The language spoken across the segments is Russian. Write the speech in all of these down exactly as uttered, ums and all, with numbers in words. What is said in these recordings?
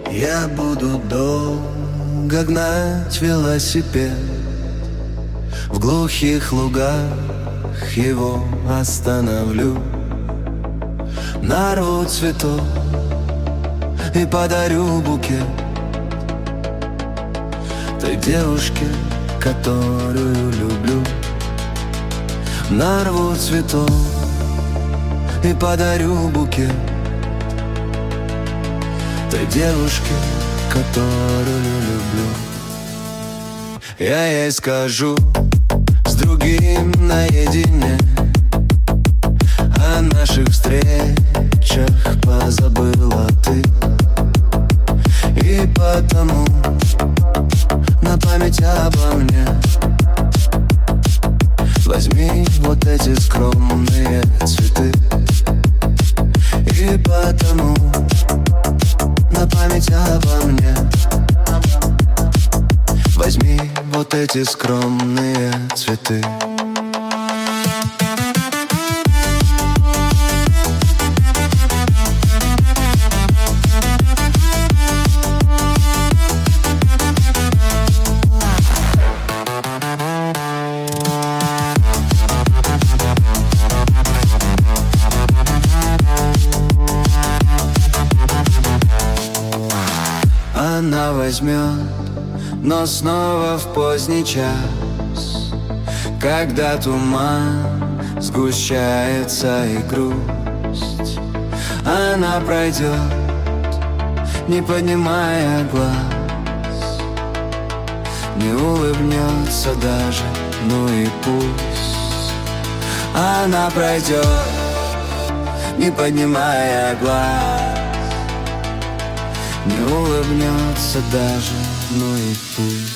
Я буду долго гнать велосипед, в глухих лугах его остановлю. Нарву цветов и подарю букет той девушке, которую люблю. Нарву цветов и подарю букет той девушке, которую люблю. Я ей скажу с другим наедине о наших встречах позабыла ты. И потому на память обо мне возьми вот эти скромные цветы. И потому на память обо мне возьми вот эти скромные цветы. Она возьмет, но снова в поздний час, когда туман сгущается и грусть. Она пройдет, не поднимая глаз, не улыбнется даже, ну и пусть. Она пройдет, не поднимая глаз, не улыбнется даже, ну и пусть.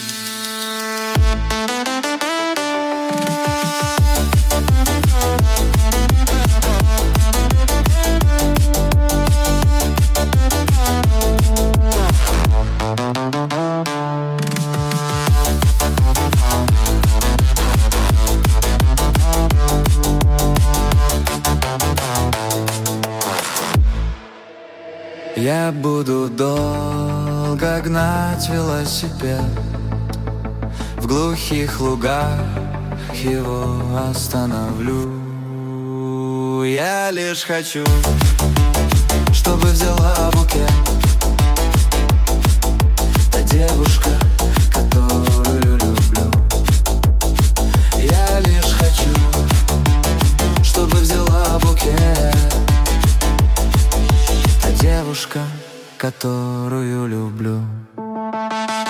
Я буду долго гнать велосипед, в глухих лугах его остановлю. Я лишь хочу, чтобы взяла букет та девушка, которую люблю. Я лишь хочу, чтобы взяла букет девушка, которую люблю.